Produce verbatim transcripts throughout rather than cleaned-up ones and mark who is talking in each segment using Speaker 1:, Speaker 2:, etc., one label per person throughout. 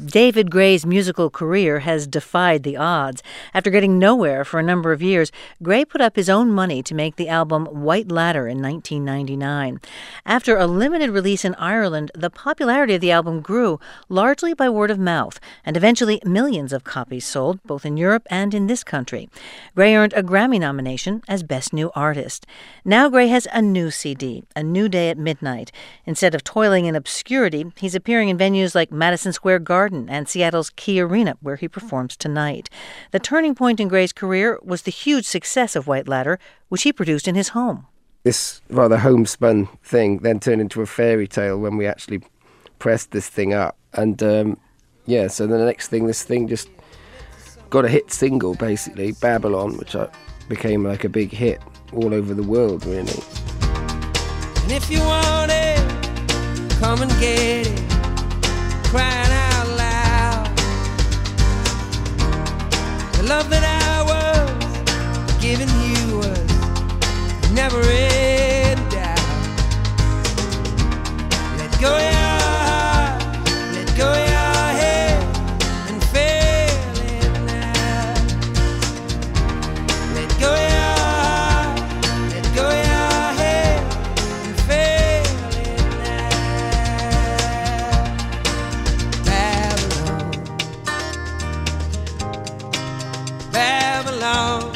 Speaker 1: David Gray's musical career has defied the odds. After getting nowhere for a number of years, Gray put up his own money to make the album White Ladder in nineteen ninety-nine. After a limited release in Ireland, the popularity of the album grew, largely by word of mouth, and eventually millions of copies sold, both in Europe and in this country. Gray earned a Grammy nomination as Best New Artist. Now Gray has a new C D, A New Day at Midnight. Instead of toiling in obscurity, he's appearing in venues like Madison Square Garden and Seattle's Key Arena, where he performs tonight. The turning point in Gray's career was the huge success of White Ladder, which he produced in his home.
Speaker 2: This rather homespun thing then turned into a fairy tale when we actually pressed this thing up. And um, yeah, so the next thing, this thing just got a hit single, basically, Babylon, which I, became like a big hit all over the world, really.
Speaker 3: And if you want it, come and get it, crying out loud. The love that I was giving you was never in doubt. Let go of your heart, let go of your head, and feel it now. Let go of your heart, let go of your head, and feel it now. Babylon, Babylon.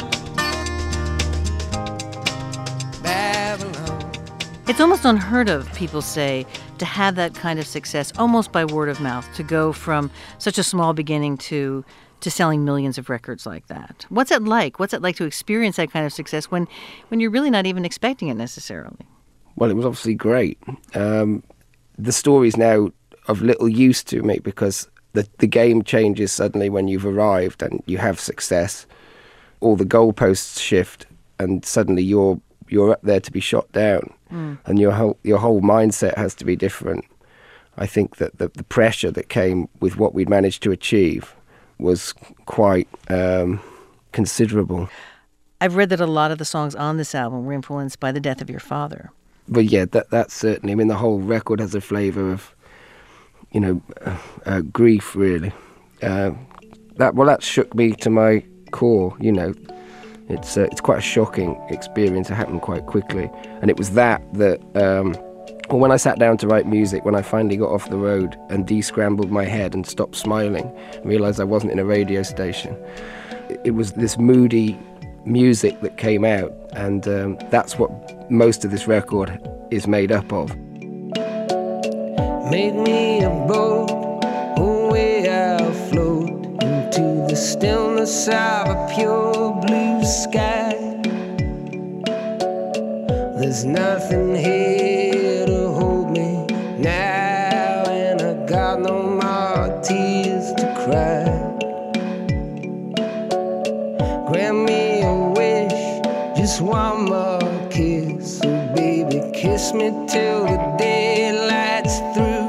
Speaker 1: It's almost unheard of, people say, to have that kind of success, almost by word of mouth, to go from such a small beginning to to selling millions of records like that. What's it like? What's it like to experience that kind of success when, when you're really not even expecting it necessarily?
Speaker 2: Well, it was obviously great. Um, the story's now of little use to me because the, the game changes suddenly when you've arrived and you have success. All the goalposts shift and suddenly you're you're up there to be shot down. Mm. And your whole your whole mindset has to be different. I think that the, the pressure that came with what we'd managed to achieve was quite um, considerable.
Speaker 1: I've read that a lot of the songs on this album were influenced by the death of your father.
Speaker 2: But yeah, that that's certainly. I mean, the whole record has a flavour of, you know, uh, uh, grief. Really, uh, that well, that shook me to my core. You know. It's uh, it's quite a shocking experience. It happened quite quickly. And it was that that, um, well, when I sat down to write music, when I finally got off the road and de-scrambled my head and stopped smiling, and realised I wasn't in a radio station, it was this moody music that came out. And um, that's what most of this record is made up of.
Speaker 3: Make me a boat, away I'll float into the stillness of a pure blue sky. There's nothing here to hold me now, and I got no more tears to cry. Grant me a wish, just one more kiss. So baby, kiss me till the daylight's through.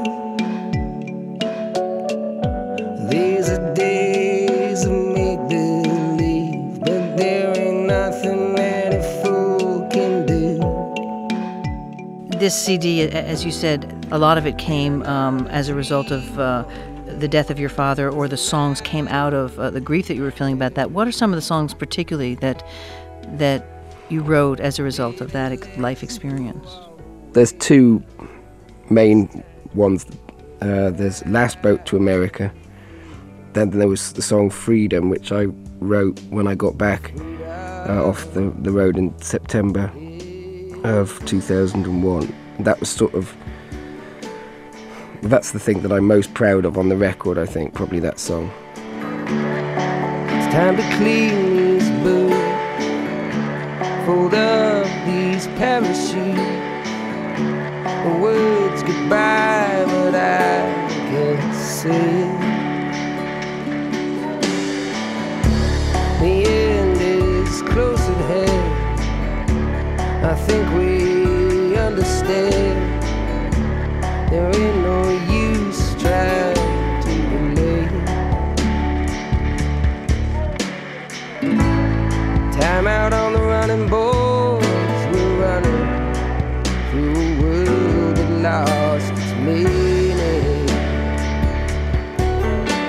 Speaker 3: These are days of make-believe, but there ain't nothing that a fool can do.
Speaker 1: This C D, as you said, a lot of it came um, as a result of uh, the death of your father, or the songs came out of uh, the grief that you were feeling about that. What are some of the songs particularly that that you wrote as a result of that ex- life experience?
Speaker 2: There's two main ones. Uh, there's Last Boat to America. Then there was the song Freedom, which I wrote when I got back uh, off the, the road in September of two thousand one. That was sort of, that's the thing that I'm most proud of on the record, I think, probably that song.
Speaker 3: It's time to clean these boots, fold up these parachutes. The words goodbye, but I can't say it. The end is close at hand. I think we understand. There ain't no use trying to delay. Time out on the running boards. We're running through a world that lost its meaning.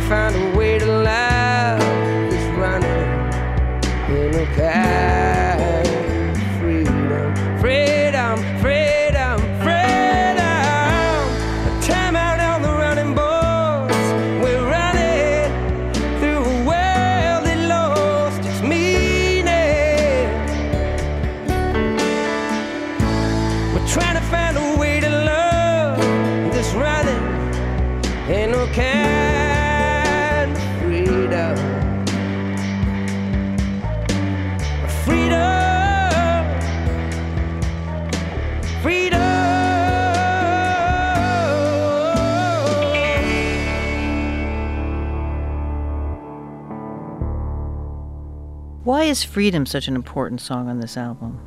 Speaker 3: find a way to laugh this running in a kind of freedom, freedom, freedom, freedom. A time out on the running boards, we're running through a world that lost its meaning. We're trying to find a way to love this running in no kind of freedom. Freedom, freedom.
Speaker 1: Why is Freedom such an important song on this album?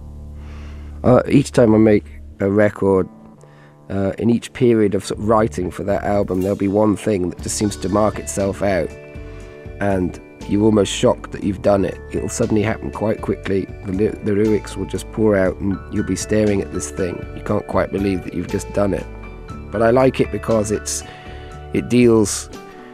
Speaker 2: Uh, each time I make a record, uh, in each period of, sort of writing for that album, there'll be one thing that just seems to mark itself out, and you're almost shocked that you've done it. It'll suddenly happen quite quickly. The, ly- the lyrics will just pour out and you'll be staring at this thing. You can't quite believe that you've just done it. But I like it because it's it deals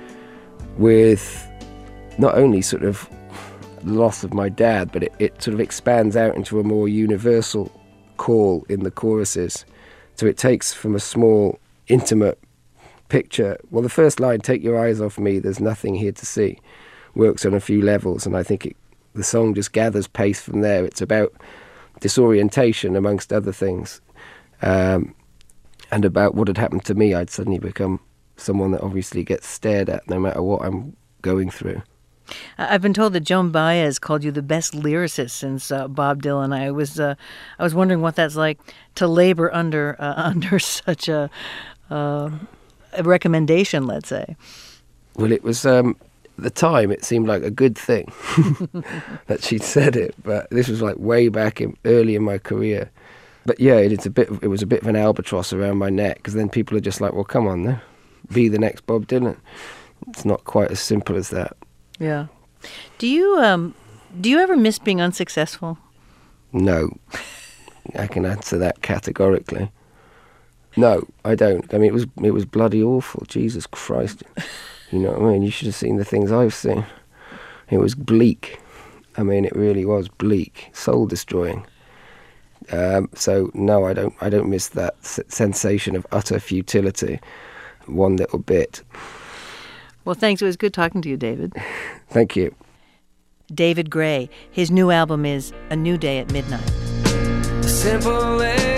Speaker 2: with not only sort of the loss of my dad, but it, it sort of expands out into a more universal call in the choruses. So it takes from a small, intimate picture. Well, the first line, "Take your eyes off me, there's nothing here to see," works on a few levels, and I think it, the song just gathers pace from there. It's about disorientation, amongst other things, um, and about what had happened to me. I'd suddenly become someone that obviously gets stared at no matter what I'm going through.
Speaker 1: I've been told that Joan Baez called you the best lyricist since uh, Bob Dylan. I was uh, I was wondering what that's like to labor under uh, under such a, uh, a recommendation, let's say.
Speaker 2: Well, it was... Um, At the time, it seemed like a good thing that she'd said it, but this was like way back in, early in my career. But yeah, it, it's a bit. Of, it was a bit of an albatross around my neck, because then people are just like, "Well, come on, now, be the next Bob Dylan." It's not quite as simple as that.
Speaker 1: Yeah. Do you um do you ever miss being unsuccessful?
Speaker 2: No, I can answer that categorically. No, I don't. I mean, it was it was bloody awful. Jesus Christ. You know what I mean? You should have seen the things I've seen. It was bleak. I mean, it really was bleak, soul-destroying. Um, so no, I don't. I don't miss that s- sensation of utter futility, one little bit.
Speaker 1: Well, thanks. It was good talking to you, David.
Speaker 2: Thank you.
Speaker 1: David Gray. His new album is A New Day at Midnight.
Speaker 3: Simple